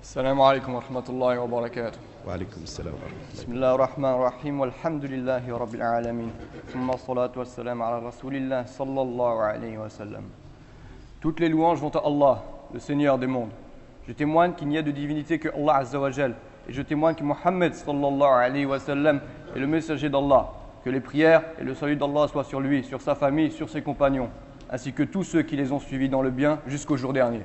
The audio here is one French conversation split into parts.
السلام عليكم ورحمة الله وبركاته. وعليكم السلام ورحمة الله. بسم الله الرحمن الرحيم والحمد لله رب العالمين ثم الصلاة والسلام على رسول الله صلى الله عليه وسلم. Toutes les louanges vont à Allah, le Seigneur des mondes. Je témoigne qu'il n'y a de divinité que Allah Azza wa Jal, et je témoigne que Mohammed sallallahu alayhi wa sallam est le messager d'Allah. Que les prières et le salut d'Allah soient sur lui, sur sa famille, sur ses compagnons, ainsi que tous ceux qui les ont suivis dans le bien jusqu'au jour dernier.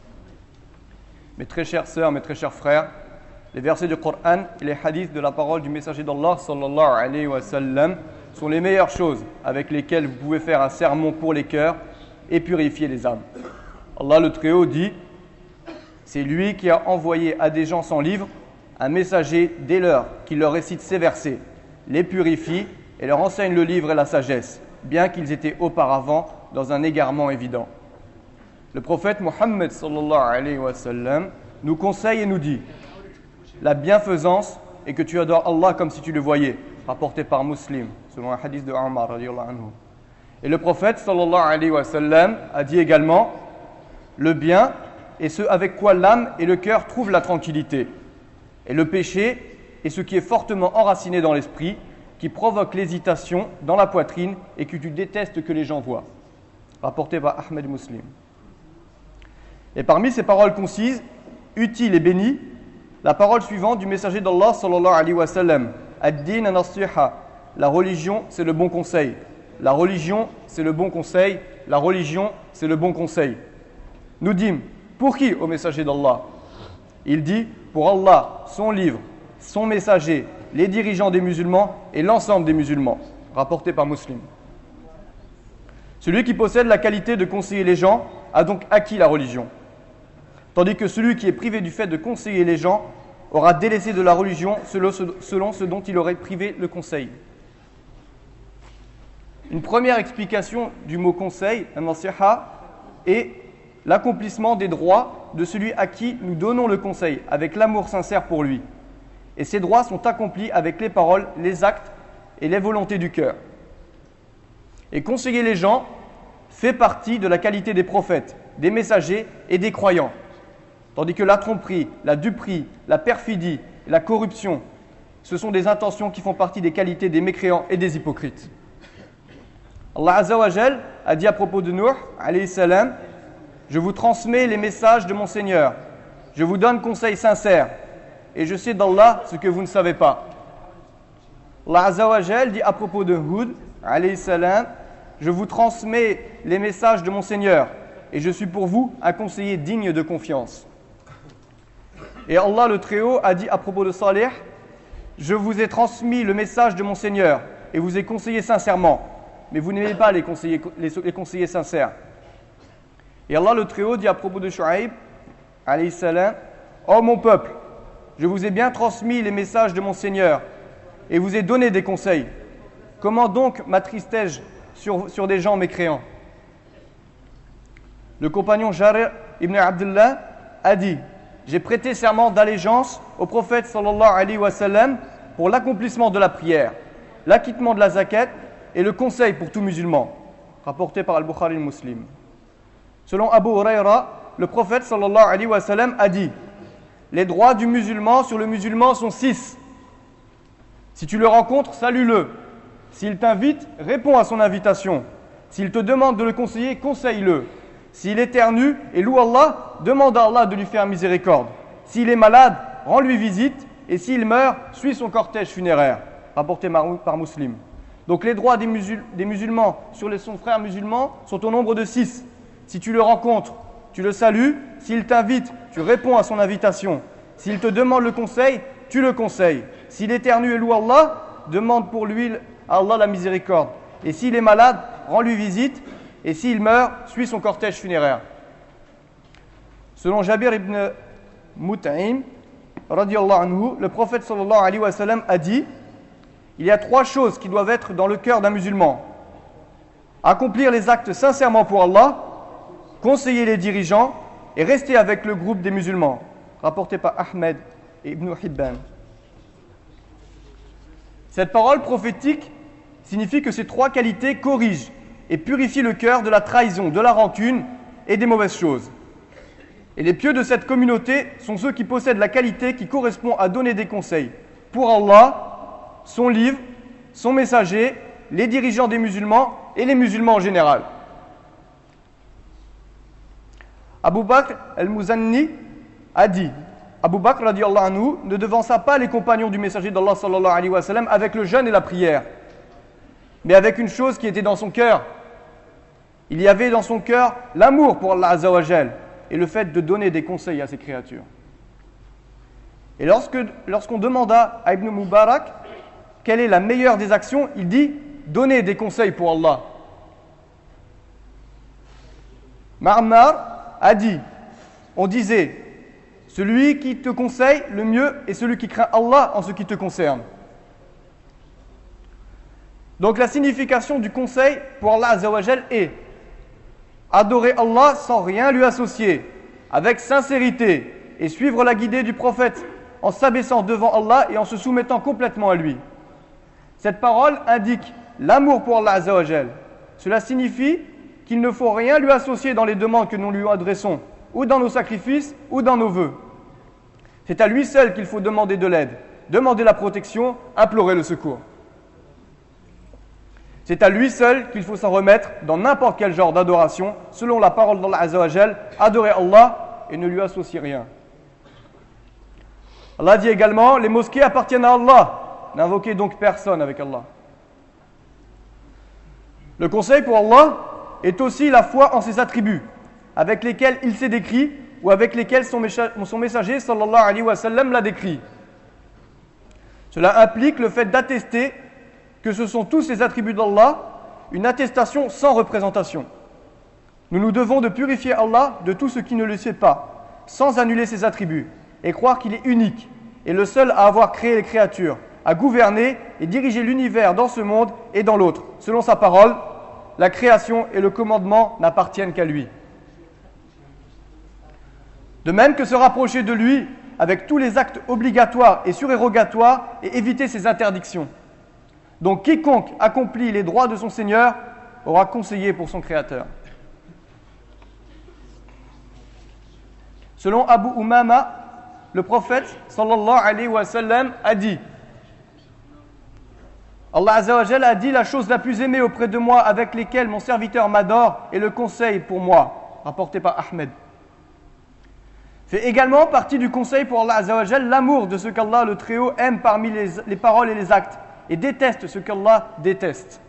Mes très chères sœurs, mes très chers frères, les versets du Coran et les hadiths de la parole du messager d'Allah sallallahu alayhi wa sallam sont les meilleures choses avec lesquelles vous pouvez faire un sermon pour les cœurs et purifier les âmes. Allah le Très-Haut dit: c'est lui qui a envoyé à des gens sans livre un messager dès l'heure qui leur récite ces versets, les purifie et leur enseigne le livre et la sagesse, bien qu'ils étaient auparavant dans un égarement évident. Le prophète Mohammed sallallahu alayhi wa sallam nous conseille et nous dit: la bienfaisance est que tu adores Allah comme si tu le voyais, rapporté par Muslim, selon un hadith de Omar radiyallahu anhu. Et le prophète sallallahu alayhi wa sallam a dit également: le bien est ce avec quoi l'âme et le cœur trouvent la tranquillité. Et le péché est ce qui est fortement enraciné dans l'esprit, qui provoque l'hésitation dans la poitrine et que tu détestes que les gens voient. Rapporté par Ahmed Muslim. Et parmi ces paroles concises, utiles et bénies, la parole suivante du messager d'Allah sallallahu alayhi wa sallam: Ad-din an-nasiha. La religion, c'est le bon conseil. La religion, c'est le bon conseil. La religion, c'est le bon conseil. Nous dîmes: pour qui, ô messager d'Allah? Il dit: pour Allah, son livre, son messager, les dirigeants des musulmans et l'ensemble des musulmans. Rapporté par Muslim. Celui qui possède la qualité de conseiller les gens a donc acquis la religion. Tandis que celui qui est privé du fait de conseiller les gens aura délaissé de la religion selon ce dont il aurait privé le conseil. Une première explication du mot conseil, an-nasiha, est l'accomplissement des droits de celui à qui nous donnons le conseil, avec l'amour sincère pour lui. Et ces droits sont accomplis avec les paroles, les actes et les volontés du cœur. Et conseiller les gens fait partie de la qualité des prophètes, des messagers et des croyants. Tandis que la tromperie, la duperie, la perfidie et la corruption, ce sont des intentions qui font partie des qualités des mécréants et des hypocrites. Allah Azza wa Jal a dit à propos de Nuh, alayhi salam: je vous transmets les messages de mon Seigneur, je vous donne conseil sincère, et je sais d'Allah ce que vous ne savez pas. Allah Azza wa Jal dit à propos de Hud, alayhi salam: je vous transmets les messages de mon Seigneur, et je suis pour vous un conseiller digne de confiance. Et Allah le Très-Haut a dit à propos de Salih: je vous ai transmis le message de mon Seigneur, et vous ai conseillé sincèrement, mais vous n'aimez pas les conseillers sincères. Et Allah le Très-Haut dit à propos de Shu'aib, alayhi salam: ô mon peuple, je vous ai bien transmis les messages de mon Seigneur, et vous ai donné des conseils. Comment donc m'attristais-je sur des gens mécréants? Le compagnon Jarir ibn Abdullah a dit: j'ai prêté serment d'allégeance au prophète sallallahu alayhi wa sallam pour l'accomplissement de la prière, l'acquittement de la zakat et le conseil pour tout musulman. Rapporté par Al-Bukhari et Muslim. Selon Abu Huraira, le prophète sallallahu alayhi wa sallam a dit: les droits du musulman sur le musulman sont 6. Si tu le rencontres, salue-le. S'il t'invite, réponds à son invitation. S'il te demande de le conseiller, conseille-le. S'il éternue et loue Allah, demande à Allah de lui faire miséricorde. S'il est malade, rends-lui visite. Et s'il meurt, suis son cortège funéraire. Rapporté par Muslim. Donc les droits des musulmans sur son frère musulman sont au nombre de 6. Si tu le rencontres, tu le salues. S'il t'invite, tu réponds à son invitation. S'il te demande le conseil, tu le conseilles. S'il éternue et loue Allah, demande pour lui à Allah la miséricorde. Et s'il est malade, rends-lui visite. Et s'il meurt, suis son cortège funéraire. Selon Jabir ibn Mut'im, radiyallahu anhu, le prophète sallallahu alayhi wa sallam a dit: il y a 3 choses qui doivent être dans le cœur d'un musulman: accomplir les actes sincèrement pour Allah, conseiller les dirigeants et rester avec le groupe des musulmans. Rapporté par Ahmed et Ibn Hibban. Cette parole prophétique signifie que ces 3 qualités corrigent et purifient le cœur de la trahison, de la rancune et des mauvaises choses. Et les pieux de cette communauté sont ceux qui possèdent la qualité qui correspond à donner des conseils pour Allah, son livre, son messager, les dirigeants des musulmans et les musulmans en général. Abu Bakr al-Muzanni a dit, Abu Bakr radiallahu anhu ne devança pas les compagnons du messager d'Allah sallallahu alayhi wa sallam avec le jeûne et la prière, mais avec une chose qui était dans son cœur. Il y avait dans son cœur l'amour pour Allah azza wa jal et le fait de donner des conseils à ses créatures. Et lorsqu'on demanda à Ibn Mubarak quelle est la meilleure des actions, il dit donner des conseils pour Allah. Ma'ammar a dit, on disait, celui qui te conseille le mieux est celui qui craint Allah en ce qui te concerne. Donc la signification du conseil pour Allah azza wa jal est adorer Allah sans rien lui associer, avec sincérité, et suivre la guidée du prophète en s'abaissant devant Allah et en se soumettant complètement à lui. Cette parole indique l'amour pour Allah azza wa jal. Cela signifie qu'il ne faut rien lui associer dans les demandes que nous lui adressons, ou dans nos sacrifices, ou dans nos vœux. C'est à lui seul qu'il faut demander de l'aide, demander la protection, implorer le secours. C'est à lui seul qu'il faut s'en remettre dans n'importe quel genre d'adoration, selon la parole d'Allah azza wa jal, adorer Allah et ne lui associer rien. Allah dit également, les mosquées appartiennent à Allah, n'invoquez donc personne avec Allah. Le conseil pour Allah est aussi la foi en ses attributs, avec lesquels il s'est décrit ou avec lesquels son messager sallallahu alayhi wa sallam l'a décrit. Cela implique le fait d'attester que ce sont tous les attributs d'Allah, une attestation sans représentation. Nous nous devons de purifier Allah de tout ce qui ne le sait pas, sans annuler ses attributs, et croire qu'il est unique, et le seul à avoir créé les créatures, à gouverner et diriger l'univers dans ce monde et dans l'autre. Selon sa parole, la création et le commandement n'appartiennent qu'à lui. De même que se rapprocher de lui avec tous les actes obligatoires et surérogatoires et éviter ses interdictions. Donc quiconque accomplit les droits de son Seigneur aura conseillé pour son Créateur. Selon Abu Umama, le prophète sallallahu alayhi wa sallam a dit, Allah azza wa jalla a dit, la chose la plus aimée auprès de moi avec lesquelles mon serviteur m'adore est le conseil pour moi, rapporté par Ahmed. Fait également partie du conseil pour Allah azza wa jalla l'amour de ce qu'Allah le Très-Haut aime parmi les paroles et les actes et déteste ce qu'Allah déteste.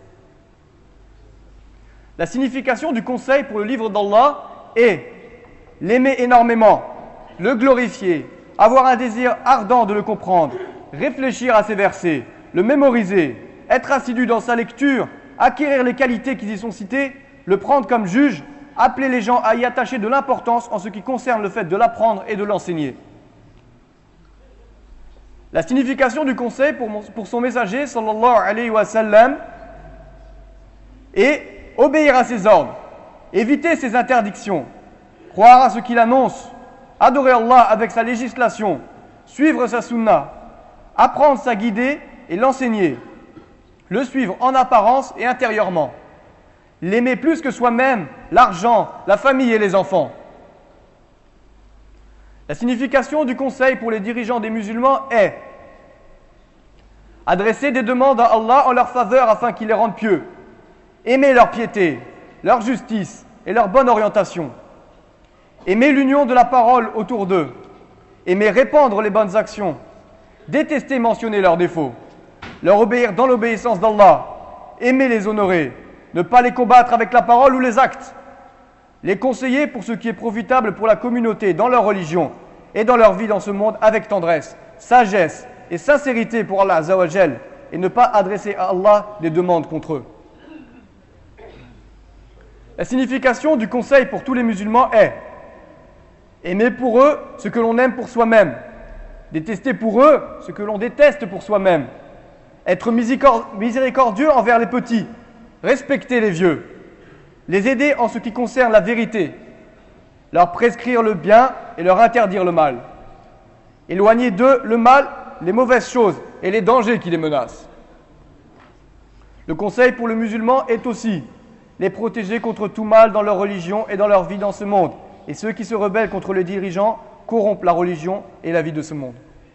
La signification du conseil pour le livre d'Allah est l'aimer énormément, le glorifier, avoir un désir ardent de le comprendre, réfléchir à ses versets, le mémoriser, être assidu dans sa lecture, acquérir les qualités qui y sont citées, le prendre comme juge, appeler les gens à y attacher de l'importance en ce qui concerne le fait de l'apprendre et de l'enseigner. La signification du conseil pour son messager, sallallahu alayhi wa sallam, est obéir à ses ordres, éviter ses interdictions, croire à ce qu'il annonce, adorer Allah avec sa législation, suivre sa sunna, apprendre sa guidée et l'enseigner, le suivre en apparence et intérieurement, l'aimer plus que soi-même, l'argent, la famille et les enfants. La signification du conseil pour les dirigeants des musulmans est adresser des demandes à Allah en leur faveur afin qu'il les rende pieux, aimer leur piété, leur justice et leur bonne orientation, aimer l'union de la parole autour d'eux, aimer répandre les bonnes actions, détester mentionner leurs défauts, leur obéir dans l'obéissance d'Allah, aimer les honorer, ne pas les combattre avec la parole ou les actes, les conseiller pour ce qui est profitable pour la communauté dans leur religion et dans leur vie dans ce monde avec tendresse, sagesse et sincérité pour Allah azza wa jal, et ne pas adresser à Allah des demandes contre eux. La signification du conseil pour tous les musulmans est aimer pour eux ce que l'on aime pour soi-même, détester pour eux ce que l'on déteste pour soi-même, être miséricordieux envers les petits, respecter les vieux, les aider en ce qui concerne la vérité, leur prescrire le bien et leur interdire le mal, éloigner d'eux le mal, les mauvaises choses et les dangers qui les menacent. Le conseil pour le musulman est aussi les protéger contre tout mal dans leur religion et dans leur vie dans ce monde, et ceux qui se rebellent contre les dirigeants corrompent la religion et la vie de ce monde.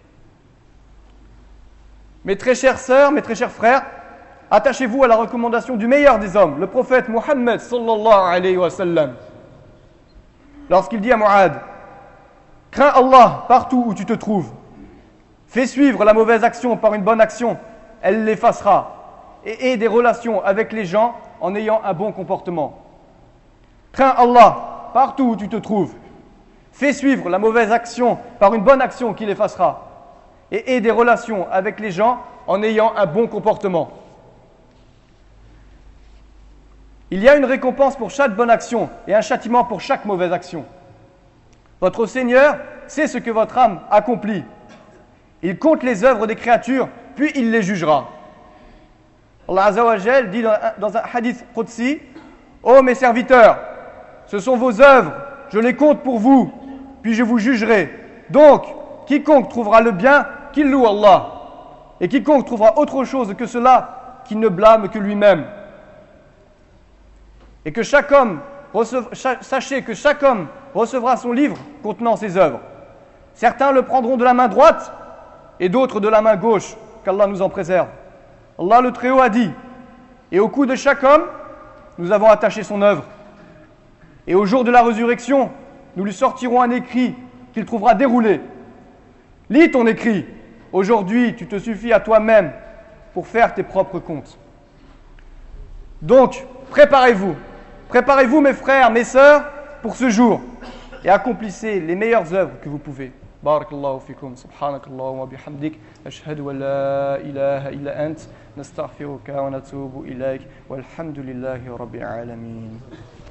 Mes très chères sœurs, mes très chers frères, attachez-vous à la recommandation du meilleur des hommes, le prophète Mohammed sallallahu alayhi wa sallam. Lorsqu'il dit à Mu'ad, crains Allah partout où tu te trouves. Fais suivre la mauvaise action par une bonne action, elle l'effacera. Et aie des relations avec les gens en ayant un bon comportement. Crains Allah partout où tu te trouves. Fais suivre la mauvaise action par une bonne action qui l'effacera. Et aie des relations avec les gens en ayant un bon comportement. Il y a une récompense pour chaque bonne action et un châtiment pour chaque mauvaise action. Votre Seigneur sait ce que votre âme accomplit. Il compte les œuvres des créatures, puis il les jugera. Allah Azza wa Jal dit dans un hadith Qudsi, ô mes serviteurs, ce sont vos œuvres, je les compte pour vous, puis je vous jugerai. Donc, quiconque trouvera le bien, qu'il loue Allah. Et quiconque trouvera autre chose que cela, qu'il ne blâme que lui-même. Et que sachez que chaque homme recevra son livre contenant ses œuvres. Certains le prendront de la main droite et d'autres de la main gauche, qu'Allah nous en préserve. Allah le Très-Haut a dit, et au cou de chaque homme, nous avons attaché son œuvre. Et au jour de la résurrection, nous lui sortirons un écrit qu'il trouvera déroulé. Lis ton écrit. Aujourd'hui, tu te suffis à toi-même pour faire tes propres comptes. Donc, préparez-vous. Préparez-vous, mes frères, mes sœurs, pour ce jour. Et accomplissez les meilleures œuvres que vous pouvez. Barakallahu fikum. Subhanakallahu wa bihamdik. Ashhadu an la ilaha illa ant. Nastaghfiruka wa natubu ilayk. Walhamdulillahi rabbil alamin.